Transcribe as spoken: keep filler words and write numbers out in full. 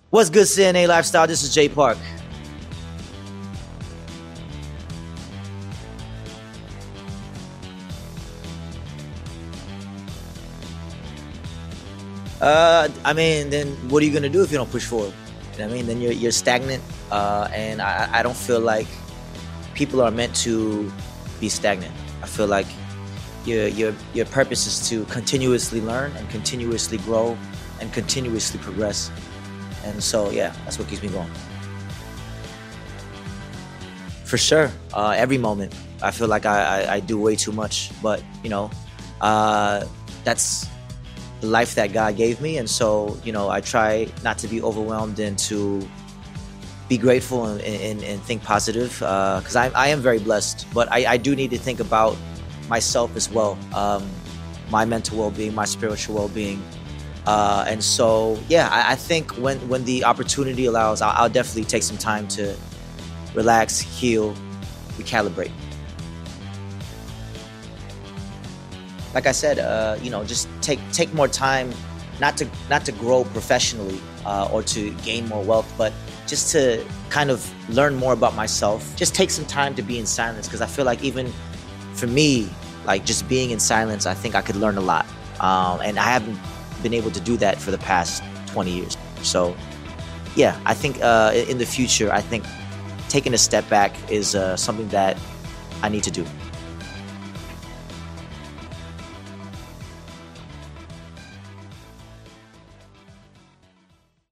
What's good, C N A Lifestyle? This is Jay Park. Uh, I mean, then what are you gonna do if you don't push forward? You know what I mean, then you're you're stagnant, uh, and I, I don't feel like people are meant to be stagnant. I feel like your your your purpose is to continuously learn and continuously grow and continuously progress. And so, yeah, that's what keeps me going. For sure, uh, every moment. I feel like I, I, I do way too much, but you know, uh, that's the life that God gave me, and so you know, I try not to be overwhelmed and to be grateful and, and, and think positive, because uh, I, I am very blessed. But I, I do need to think about myself as well, um, my mental well-being, my spiritual well-being. Uh, and so, yeah, I, I think when, when the opportunity allows, I'll, I'll definitely take some time to relax, heal, recalibrate. Like I said, uh, you know, just take take more time, not to not to grow professionally uh, or to gain more wealth, but just to kind of learn more about myself. Just take some time to be in silence, because I feel like even for me, like just being in silence, I think I could learn a lot, um, and I haven't been able to do that for the past twenty years. So yeah, I think uh, in the future, I think taking a step back is uh, something that I need to do.